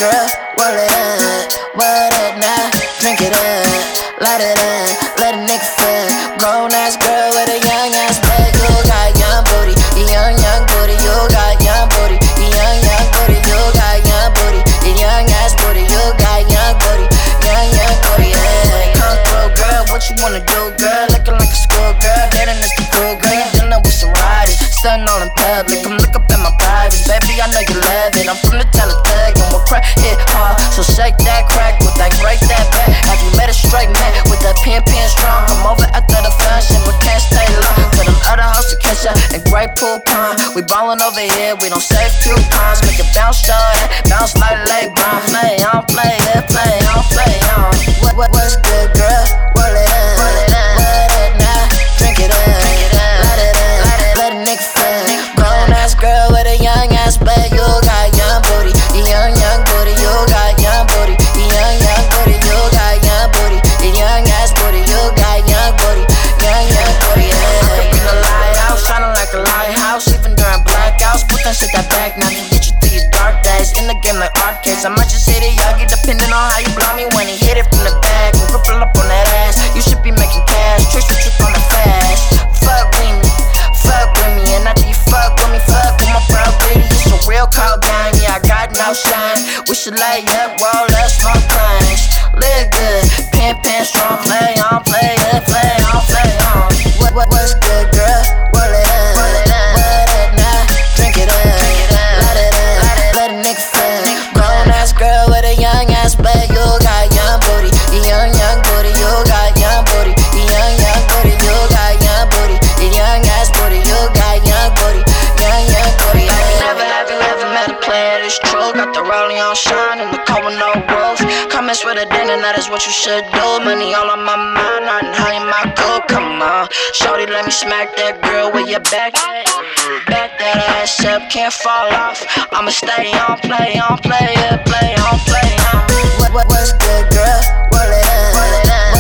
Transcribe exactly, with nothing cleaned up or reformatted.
girl, roll it up, what it now, drink it up, light it up, let a nigga feel. Grown ass girl with a young ass bag, you got young booty, young young booty, you got young booty, young young booty, you got young booty, young ass booty, you got young booty, young young booty, yeah. Come through, girl, what you wanna do, girl? Looking like a school girl, dating is the cool girl, you dealing with some riders, stunning all in public. Come look up at my privates, baby, I know you love it. I'm from the town of Thug, and we'll crack it hard. So shake that crack with that, break that back. Have you met a straight man with that pin pin strong? I'm over after the function, but can't stay long. Cause them other hoes to catch up in Great Pool Pond. We ballin' over here, we don't save coupons. Make it bounce, short, bounce like LeBron. Play on, play it, play on, play on. What, what, what's good, girl? Roll it up, roll it up, roll it now, drink it up, drink it up, light it up, light it, let a nigga feel. Grown ass girl with a young ass bag, you got young booty, young young booty, you got young booty, young young booty, you got young booty, young ass booty, you got young booty, young young booty. Yeah. I could be the lighthouse, shining like a lighthouse, even during blackouts. Put that shit that back now, can get you through your dark days. In the game like arcades, I might just hit it, y'all get depending on how you blow me when he hit it from the back and ripple up on that ass. You should be making cash, tricks with trick on the fast. Fuck with me, fuck with me, and after you fuck with me, fuck with my bro, baby. It's a real cold game, yeah, I got no shine. We should lay up, roll up, smoke things. Live good, pin pin strong, play on, play up, play on, play on. What, what, what's good, girl? Roll it up, roll it up, what up now? Drink it up, drink it up, light it up, light it, let a nigga feel. Grown ass girl with a young ass bag, you got young booty, young young booty, you got young booty, young young booty, you got young booty, young ass booty, you got young booty, young young booty. Have you never, have you ever met a player that's true? Got the rolling on shine and the cold with no rules. Comments with a dinner, that is what you should do. Money all on my mind, riding high in my cool. Come on, shorty, let me smack that girl with your back. Back that ass up, can't fall off. I'ma stay on, play on, play up, play on, play on. What, what, what's good, girl? Roll it up, roll it up.